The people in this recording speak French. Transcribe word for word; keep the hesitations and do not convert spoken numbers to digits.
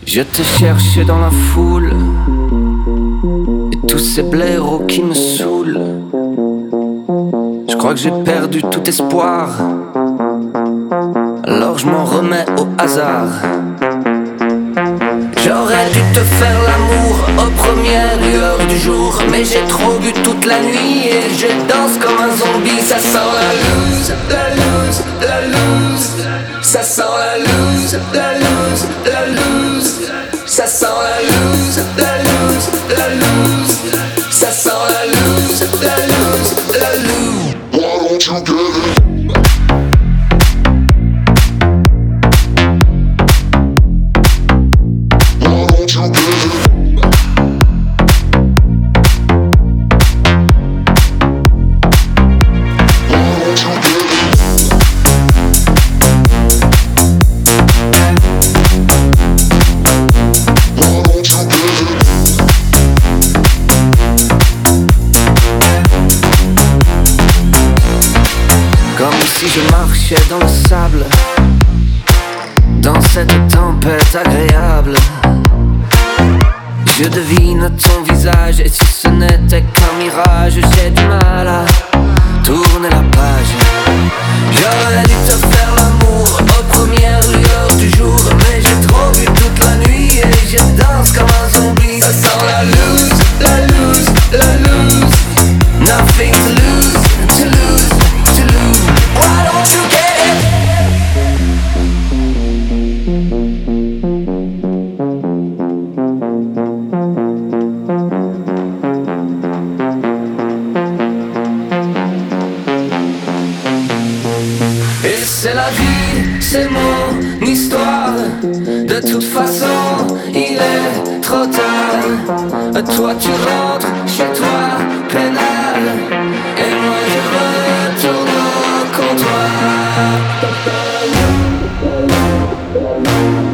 Je te cherchais dans la foule et tous ces blaireaux qui me saoulent. Je crois que j'ai perdu tout espoir, alors je m'en remets au hasard. J'aurais dû te faire l'amour aux premières lueurs du jour, mais j'ai trop bu toute la nuit et je danse comme un zombie. Ça sent la loose, la loose, la loose. Ça sent la loose, la loose, la loose. Ça sent la loose, la loose, la loose. Ça sent la loose, la loose, la loose. Why don't you get it? Si je marchais dans le sable, dans cette tempête agréable, je devine ton visage, et si ce n'était qu'un mirage, j'ai du mal à tourner la page. J'aurais dû te faire l'amour aux premières lueurs du jour, mais j'ai trop bu toute la nuit et je danse comme un zombie. Ça sent la loose, la loose, la loose. Nothing to lose, to lose, to lose. Why don't you get it? Et c'est la vie, c'est mon histoire. De toute façon, il est trop tard. Toi tu rentres chez toi, pénal, et moi je retourne au comptoir.